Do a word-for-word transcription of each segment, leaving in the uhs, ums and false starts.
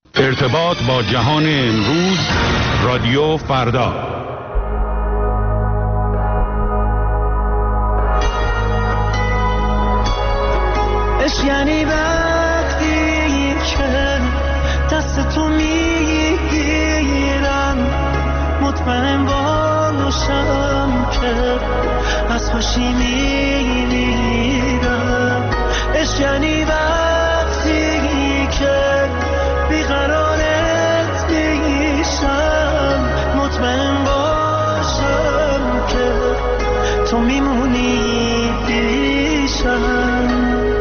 ارتباط با جهان امروز، رادیو فردا. عشق یعنی وقتی که دست تو میگیرم، مطمئن باشم که از خوشی میمیرم. عشق یعنی وقتی که بیقرارت میشم، مطمئن باشم که تو میمونی پیشم.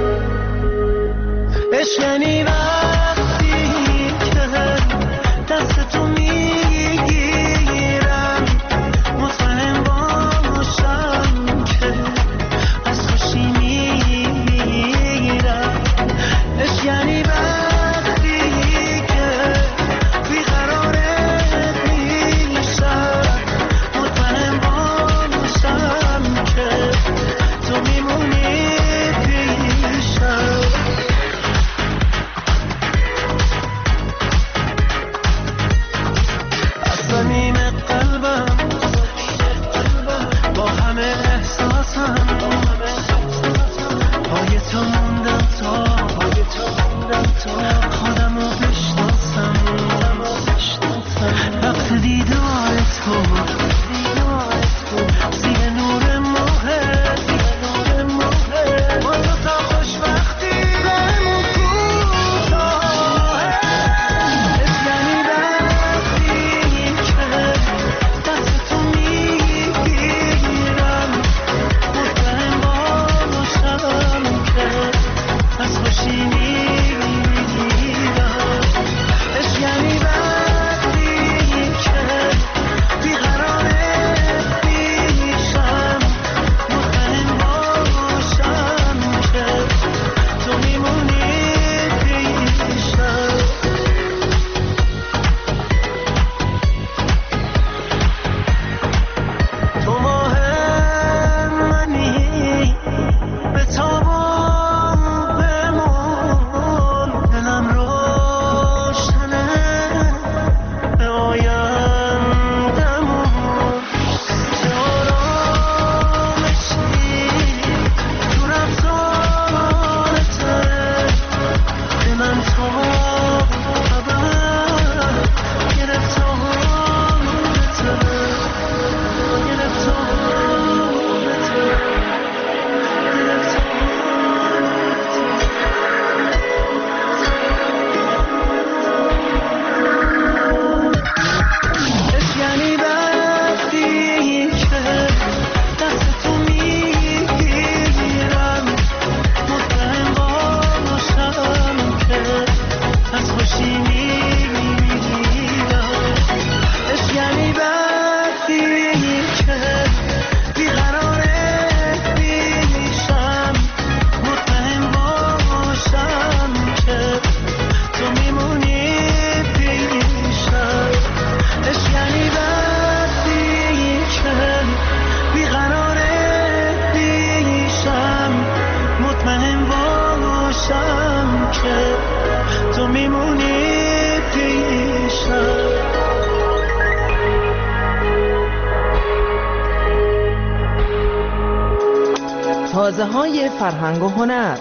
عشق یعنی وقتی که دست تو میگیرم، مطمئن باشم که از خوشی میمیرم. عشق یعنی وقتی که بیقرارت میشم، مطمئن باشم که تو میمونی پیشم. صمیم قلبم با همه احساسم، پای تو موندم تا خودمو بشناسم. وقت دیدار تو زیر نور ماهت، با تو تا خوشبختی بهمون کوتاهه. عشق یعنی وقتی که دست تو میگیرم، مطمئن باشم که از خوشی میمیرم. عشق یعنی وقتی که بیقرارت میشم، مطمئن باشم که تو میمونی پیشم. تو ماه منی، به تاب و بمون، دلم روشنه به آیندمون. چه آرامشی تو رفتارته، به من تا ابد گرفتارته، گرفتارته، عشق یعنی وقتی که دست تو میگیرم، مطمئن باشم که از خوشی میمیرم. عشق یعنی وقتی که بیقرارت میشم، مطمئن باشم که تو میمونی پیشم. عشق یعنی وقتی که بیقرارت میشم، مطمئن باشم که تو میمونی پیشم. تازه های فرهنگ و هنر.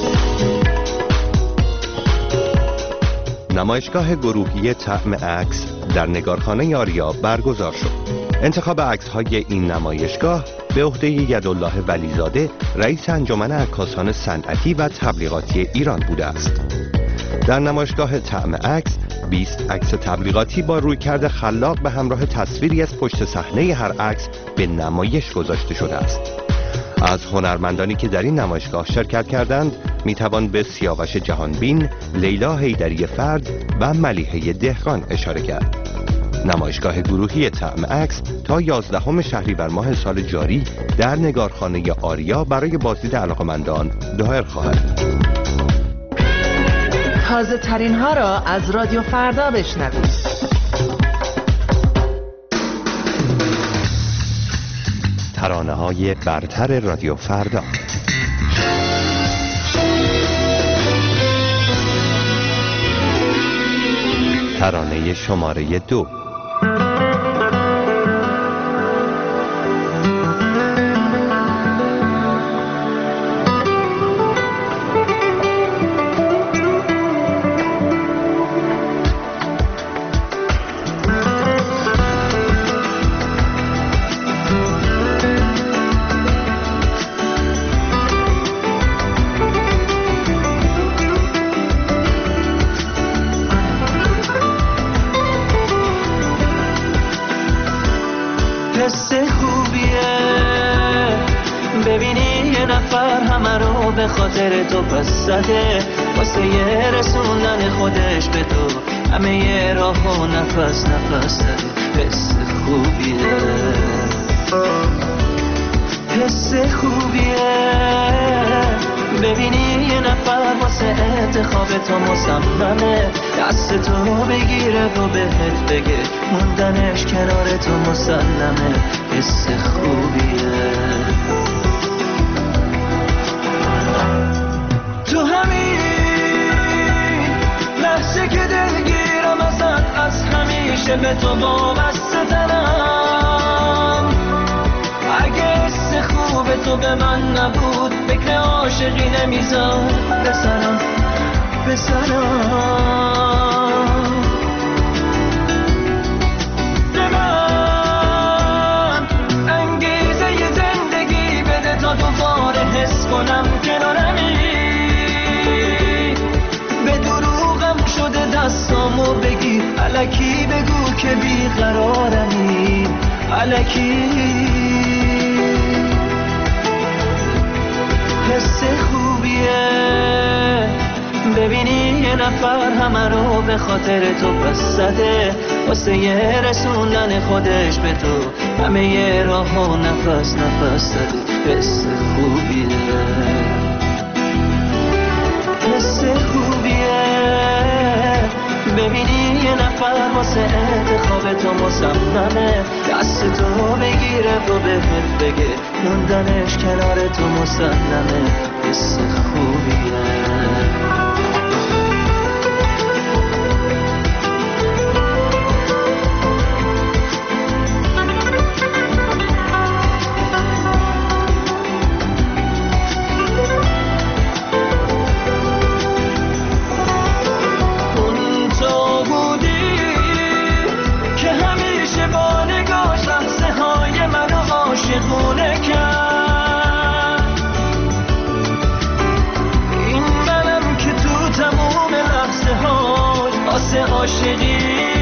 نمایشگاه گروهی طعم عکس در نگارخانه آریا برگزار شد. انتخاب عکس‌های این نمایشگاه به عهده یدالله ولیزاده، رئیس انجمن عکاسان صنعتی و تبلیغاتی ایران بوده است. در نمایشگاه طعم عکس بیست عکس تبلیغاتی با رویکرد خلاق به همراه تصویری از پشت صحنه هر عکس به نمایش گذاشته شده است. از هنرمندانی که در این نمایشگاه شرکت کردند میتوان به سیاوش جهانبین، لیلا حیدری فرد و ملیحه دهقان اشاره کرد. نمایشگاه گروهی طعم عکس تا یازدهم شهریور ماه سال جاری در نگارخانه آریا برای بازدید علاقه‌مندان دایر خواهد. تازه ترین ها را از رادیو فردا بشنوید. ترانه‌های برتر رادیو فردا. ترانه شماره دو. حس خوبیه ببینی یه نفر همه رو به خاطر تو پس زده، واسه یه رسوندن خودش به تو همه یه راه و نفس نفس زده. حس خوبیه حس خوبیه ببینی یه نفر واسه انتخاب تو مصممه، دست تو بگیره و بهت بگه موندنش کنار تو مسلمه. حس خوبیه تو همین لحظه که دلگیرم ازت، از همیشه به تو وابسته ترم. اگه حس خوب تو به من نبود فکر عاشقی نمیذار بسرم بسرم به من انگیزه ی زندگی بده تا دوباره حس کنم کنارمی. به دروغم شده دستامو بگی، الکی بگو که بیقرارمی، الکی. حس خوبیه ببینی یه نفر همه رو به خاطر تو پس زده، واسه یه رسوندن خودش به تو همه یه راه و نفس نفس زده. حس خوبیه حس خوبیه ببینی یه نفر واسه انتخاب تو مصممه، دست تو بگیره و بهت بگه موندنش کنار تو مسلمه. حس خوبیه عاشقی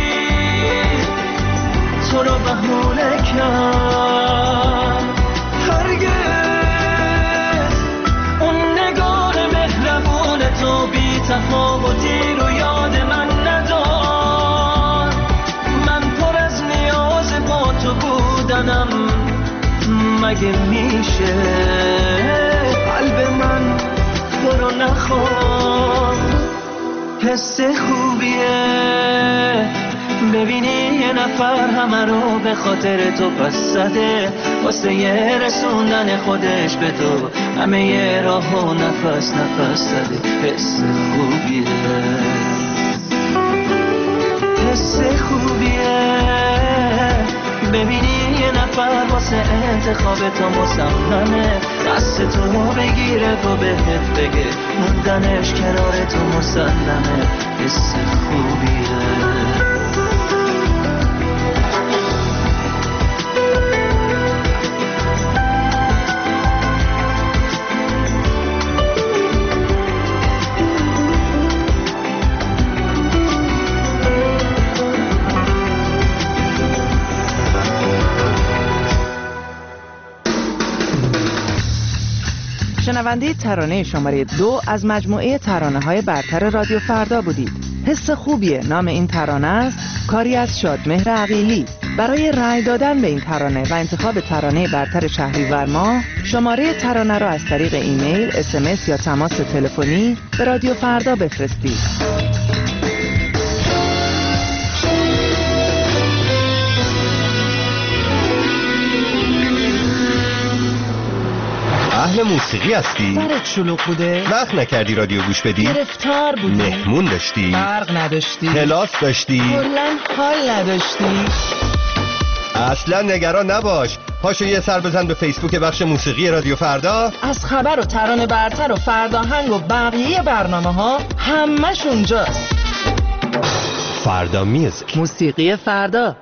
تو رو بهونه کرد. هرگز اون نگاه مهربون تو بی تفاوتی رو یاد من ندار. من پر از نیاز با تو بودنم، مگه میشه قلب من تو رو نخواد. حس خوبیه ببینی یه نفر همه رو به خاطر تو پس زده، واسه یه رسوندن خودش به تو همه یه راه و نفس نفس زده. حس خوبیه حس خوبیه ببینی یه نفر واسه انتخاب تو مصممه، دست تو بگیره و بهت بگه موندنش کنار تو مسلمه. حس خوبیه شنونده ترانه شماره دو از مجموعه ترانه‌های برتر رادیو فردا بودید. حس خوبیه نام این ترانه است، کاری از شادمهر عقیلی. برای رأی دادن به این ترانه و انتخاب ترانه برتر شهریور ماه، شماره ترانه را از طریق ایمیل، اس ام اس یا تماس تلفنی به رادیو فردا بفرستید. اهل موسیقی موسیقی هستی؟ سرت شلوغ بوده؟ وقت نکردی رادیو گوش بدی؟ گرفتار بودی؟ مهمون داشتی؟ برق نداشتی؟ کلاس داشتی؟ کلاً حال نداشتی؟ اصلا نگران نباش. پاشو یه سر بزن به فیسبوک بخش موسیقی رادیو فردا. از خبر و ترانه برتر و فرداهنگ و بقیه برنامه ها همش اونجاست. فردا میوزیک، موسیقی فردا.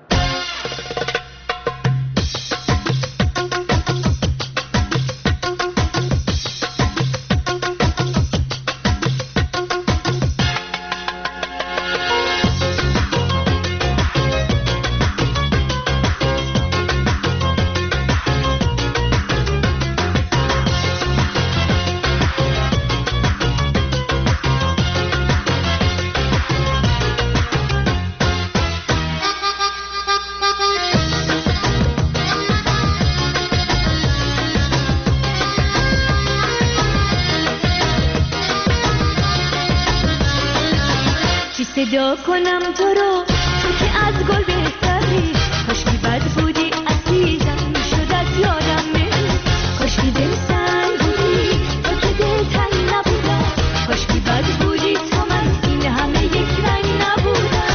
صدا کنم تو رو، تو که از گل بهتری، کاشکی بد بودی عزیزم شد از یادم بری، کاشکی دل سنگ بودی تو که دل تنگ نبودم، کاشکی بد بودی تا من این همه یک رنگ نبودم.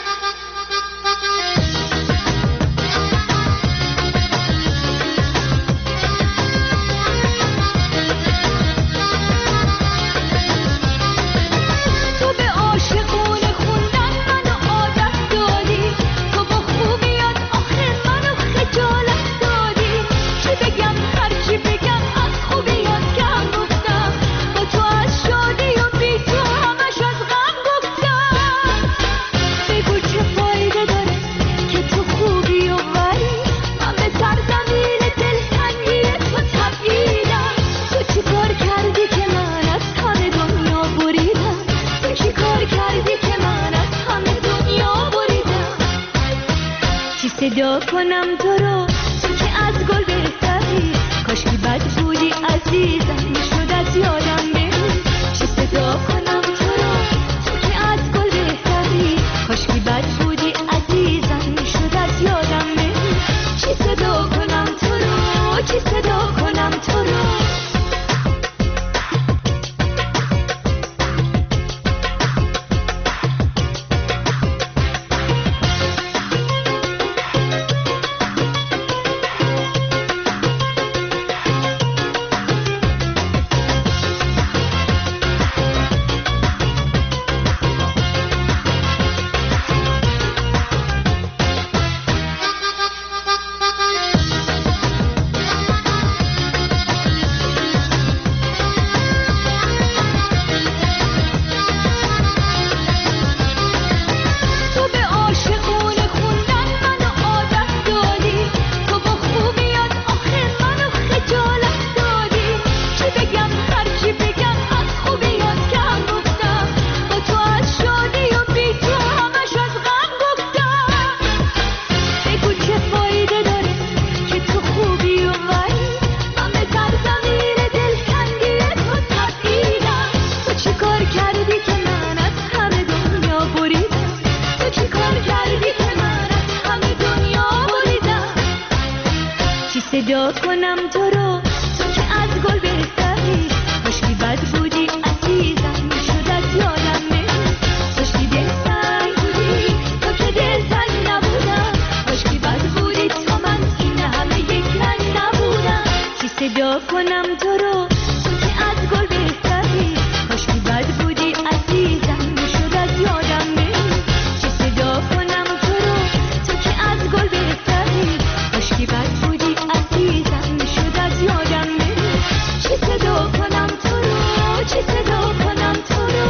تو به عاشقون خوندن منو عادت دادی، تو با خوبیات آخه منو خجالت دادی، چی بگم هر چی بگم از خوبیات کم گفتم، با تو از شادی و بی تو همش از غم گفتم. بگو چه فایده داره که تو خوبی و ولی من به سرزمین دلتنگی تو تبعیدم. تو چی کار کردی که من از همه دنیا بریدم، تو چی کار کردی که من از همه دنیا بریدم. چی صدا کنم تو رو، تو که از گل بهتری، کاشکی بد بودی عزیزم شد از یادم بری. چی صدا کنم تو رو، تو که از گل بهتری، کاشکی بد بودی عزیزم شد از یادم بری. چی صدا کنم تو رو، چی صدا کنم تو رو. تو به عاشقون خوندن منو عادت دادی، تو با خوبیات آخه منو خجالت دادی، چی بگم هر چی بگم از خوبیات کم گفتم، با تو از شادی و بی تو همش از غم گفتم. بگو چه فایده داره که تو خوبی و ولی من به سرزمین دلتنگی تو تبعیدم. تو چی کار کردی که من از همه دنیا بریدم، تو چی کار کردی که من از همه دنیا بریدم. چی صدا کنم تو رو، تو که از گل بهتری، کاشکی بد بودی عزیزم شد از یادم بری. کاشکی دل سنگ بودی تو که دل تنگ نبودم، کاشکی بد بودی تا من این همه یک رنگ نبودم. چی صدا کنم تو رو، تو که از گل بهتری، کاشکی بد بودی عزیزم شد از یادم بری. چی صدا کنم تو رو، تو که از گل بهتری، کاشکی بد بودی عزیزم شد از یادم بری. چی صدا کنم تو رو، چی صدا کنم تو رو.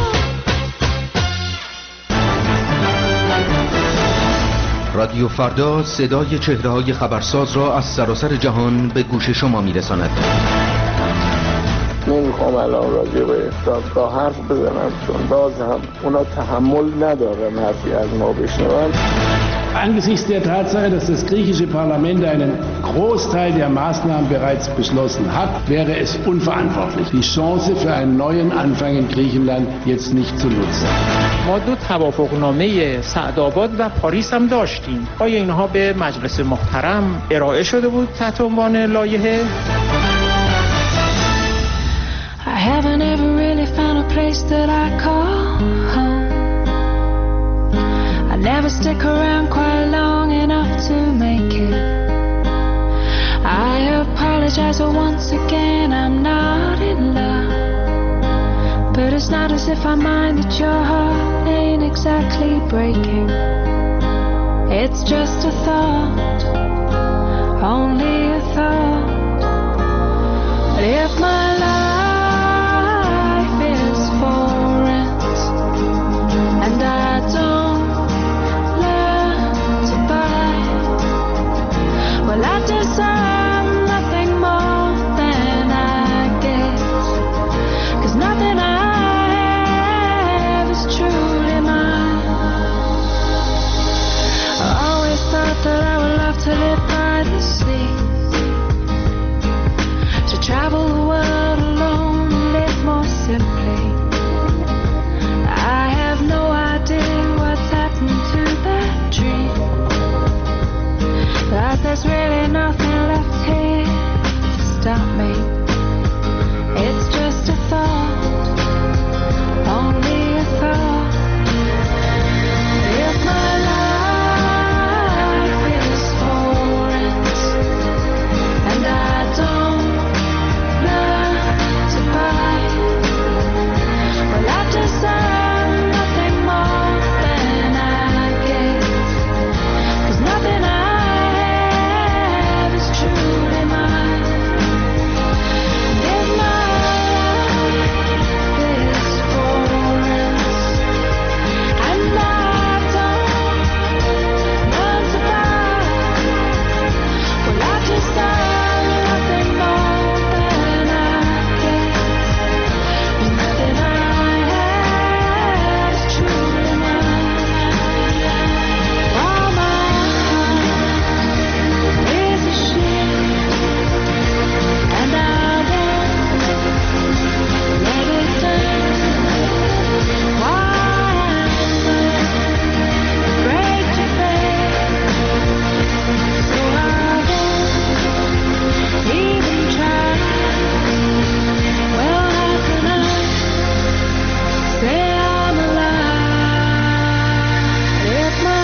رادیو فردا صدای چهره‌های خبرساز را از سراسر جهان به گوش شما می‌رساند. نمیخوام الان راجع به دادگاه حرف بزنم، چون باز هم اونا تحمل ندارن حرفی از ما بشنون. Angesichts der Tatsache, dass das griechische Parlament einen Großteil der Maßnahmen bereits beschlossen hat, wäre es unverantwortlich, die Chance für einen neuen Anfang in Griechenland jetzt nicht zu nutzen. ما دو توافقنامه سعدآباد و پاریس هم داشتیم. آیا اینها به مجلس محترم ارائه شده بود تحت عنوان لایحه؟ haven't ever really found a place that I call home. I never stick around quite long enough to make it. I apologize, but once again I'm not in love. But it's not as if I mind that your heart ain't exactly breaking. It's just a thought, only a thought. But if my life is for rent and I don't learn to buy, well, I deserve nothing more than I get. 'Cause nothing I have is truly mine. I always thought that I would love to live by the sea, to travel the world alone and live more simply. I have no idea what's happened to that dream, but there's really nothing left here to stop me. It's just a thought, only a thought. If my life is for rent and I don't learn to buy, well, I deserve nothing more than I get. 'Cause nothing I have is truly mine. If my life is for rent and I don't learn to buy, well, I deserve nothing more than I get. 'Cause nothing I have is truly mine. While my heart is a ship and I won't let it down. Why am I afraid to fail? So I won't even try. Well, how can I say I'm alive if my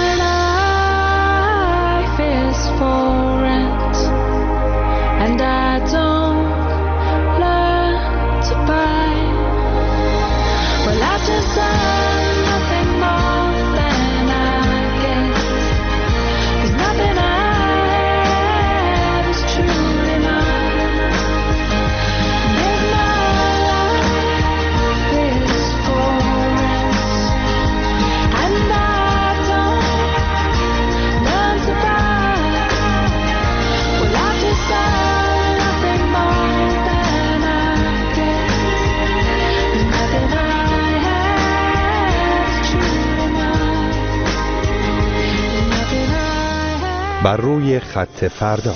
life is for rent and I don't learn to buy? Well, I deserve nothing more than I get. 'Cause nothing I have is truly mine. If my life is for rent and I don't learn to buy, well, I deserve nothing more than I get. 'Cause nothing I have is truly mine. Nothing I have. بر روی خط فردا.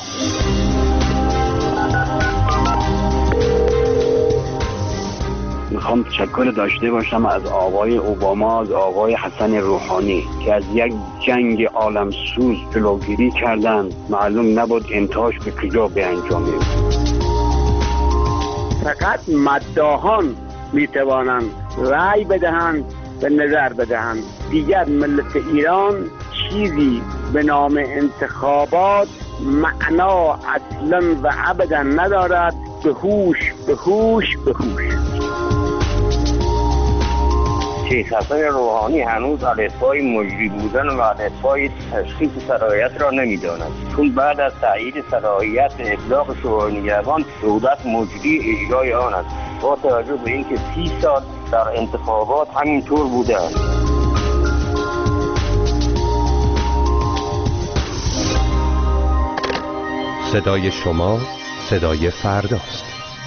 میخوام تشکر داشته باشم از آقای اوباما، از آقای حسن روحانی که از یک جنگ عالمسوز جلوگیری کردند. معلوم نبود انتهاش به کجا به انجامه. فقط مداحان میتوانند رأی بدهند و نظر بدهند. دیگر ملت ایران چیزی به نام انتخابات معنا اصلا و ابدا ندارد. به هوش به هوش به هوش. شیخ حسن روحانی هنوز الفبای مجری بودن و الفبای تشخیص صلاحیت را نمی‌داند، چون بعد از تایید صلاحیت ابلاغ شورای نگهبان دولت مجری اجرای آن است، با توجه به اینکه سی سال در انتخابات همینطور بوده است. صدای شما صدای فرداست.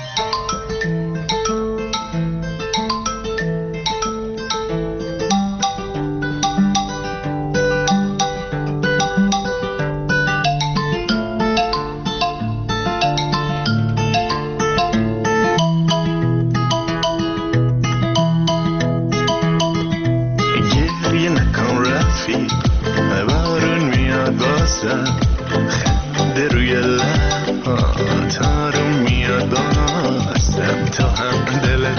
گریه نکن رفیق، بارون میاد بازم، خنده روی لب آتارو میاد بازم، تو هم دل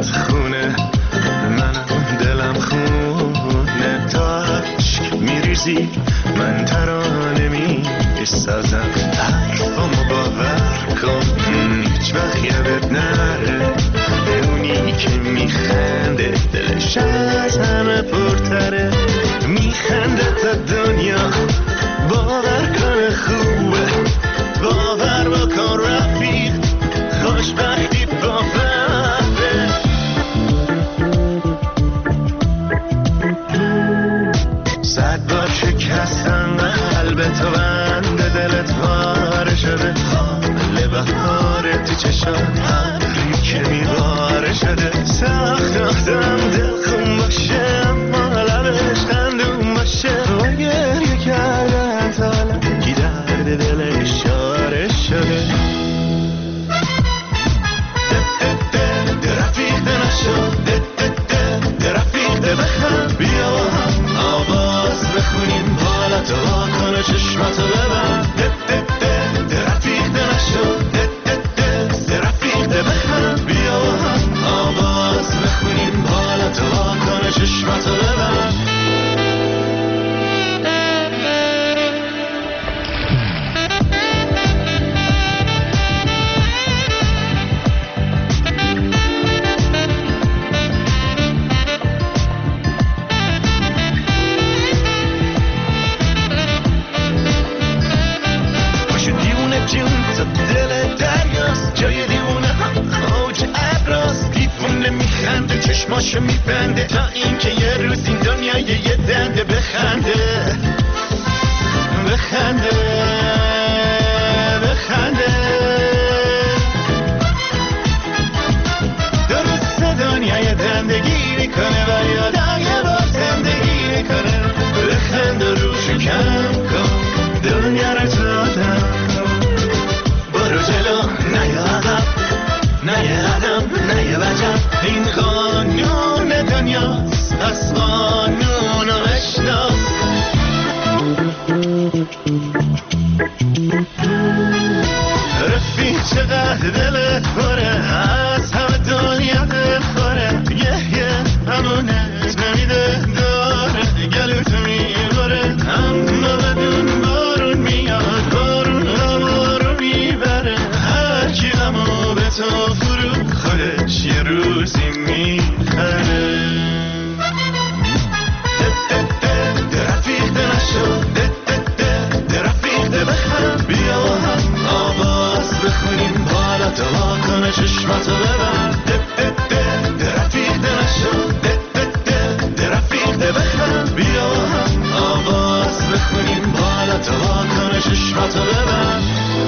روزی من ترانه می سازم، حرفامو باور کن هیچ وقت یادت نره، اونی که میخنده دلش از همه پرتره، میخنده تا دنیا باور کنه خوبه، باور بکن رفیق خوشبختی باوره. صد بار شکستم قلب تو بند دلت پاره شده، حال بهاره تو چشم هری که میباره شده، سخت آدم دل خون باشه اما لبش خندون باشه، و گریه کردن تا حالا کی درد دل اشاره شده. رفیق نشو رفیق بخم بیا و هم آواز بخونیم، حالا تو واکنه چشماتو ببند، رفیق نشو رفیق بخم بیا و هم آواز بخونیم، حالا تو واکنه چشماتو ببند. چشماشو میبنده تا اینکه یه روز این دنیا یه دنده بخنده بخنده بخنده، درست دنیا یه دنده گیری کنه و یادم یه بار زندگی کنه، بخنده روشو کم کن دنیا رو دادم، برو جلو نه یه عقب نه یه قدم نه یه وجب، این قانون دنیاست پس قانون رو بشناس. رفیق چقدر دلت پره از همه دنیا دلخوره، یه یه همونت نمیده داره گلوت میبره، اما بدون بارون میاد بارون همو رو میبره، هر کی همو به تو فرو خودش یه روزی میخره. رفیق نشو رفیق بخم بیا و هم آواز بخونیم، حالا تو واکنه چشماتو ببند، رفیق نشو رفیق بخم بیا و هم آواز بخونیم، حالا تو واکنه چشماتو ببند.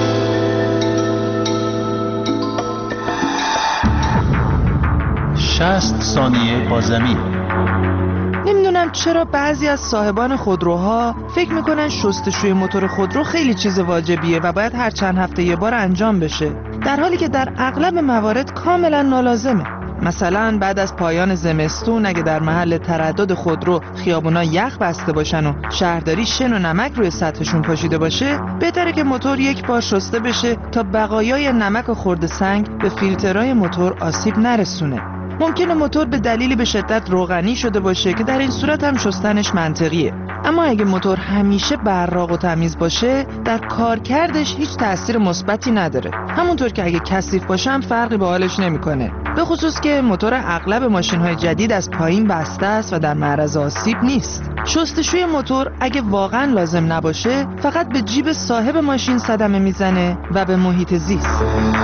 شصت ثانیه با زمین. نمیدونم چرا بعضی از صاحبان خودروها فکر میکنن شستشوی موتور خودرو خیلی چیز واجبیه و باید هر چند هفته یه بار انجام بشه، در حالی که در اغلب موارد کاملا نالازمه. مثلا بعد از پایان زمستون اگه در محل تردد خودرو خیابونا یخ بسته باشن و شهرداری شن و نمک روی سطحشون پاشیده باشه، بهتره که موتور یک بار شسته بشه تا بقایای نمک و خرد سنگ به فیلترهای موتور آسیب نرسونه. ممکنه موتور به دلیلی به شدت روغنی شده باشه که در این صورت هم شستنش منطقیه، اما اگه موتور همیشه براق و تمیز باشه در کارکردش هیچ تأثیر مثبتی نداره، همونطور که اگه کثیف باشه هم فرقی به حالش نمیکنه، به خصوص که موتور اغلب ماشین‌های جدید از پایین بسته است و در معرض آسیب نیست. شستشوی موتور اگه واقعا لازم نباشه فقط به جیب صاحب ماشین صدمه میزنه و به محیط زیست.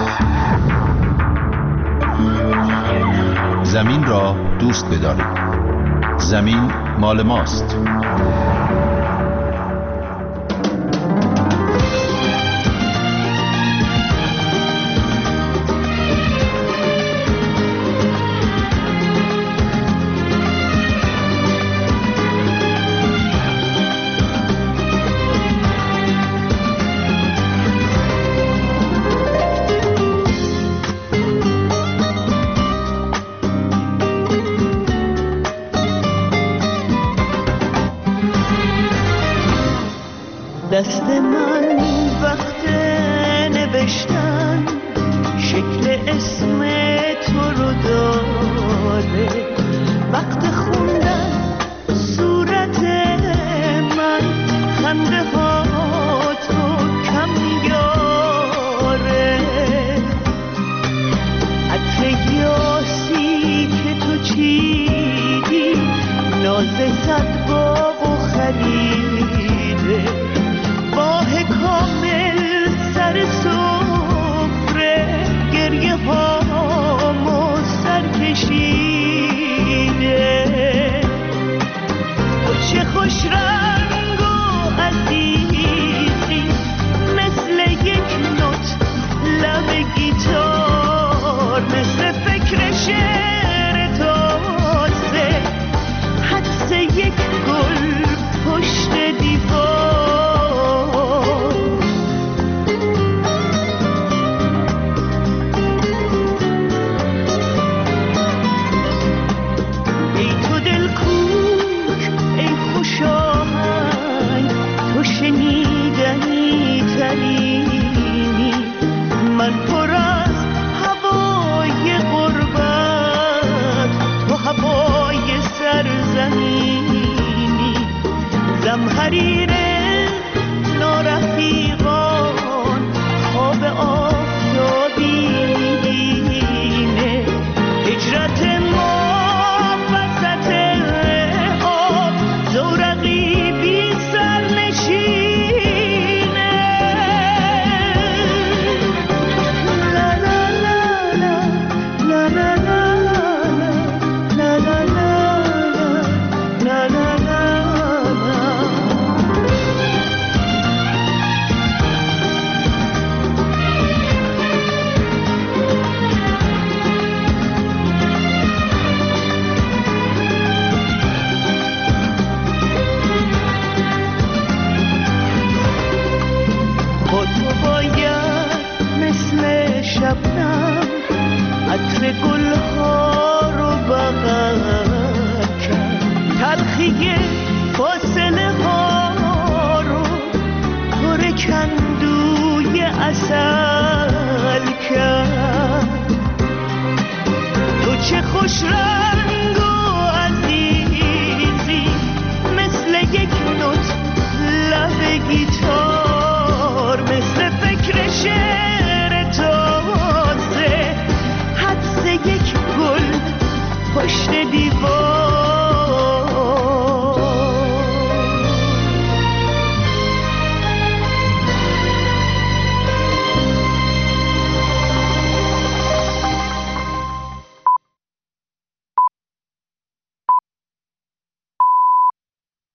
زمین را دوست بدارید. زمین مال ماست. دست من وقت نوشتن شکل اسم تو رو داره، وقت خوندن صورت من صد باغ و خریده باه کامل سر سفره گریه هامو سر کشیده تو چه خوش رنگ و عزیزی مثل یک نوت لب گیتار مثل فکر شعر تازه حدس یک گل پشت دیوار ای تو دل کوک ای خوش آهنگ تو شنیدنی ترینی من پر از هوای غربت تو هوای سرزمینی زمحریر نارفیقان خواب آفتابینه هجرت ما وسط آب زورقی بی سرنشینه لا لا لا لا لا لا لا لا لا لا لا با تو باید مثل شبنم عطر گلها رو بغل کرد تلخی فاصله ها رو پر کندوی عسل کرد تو چه خوش رنگ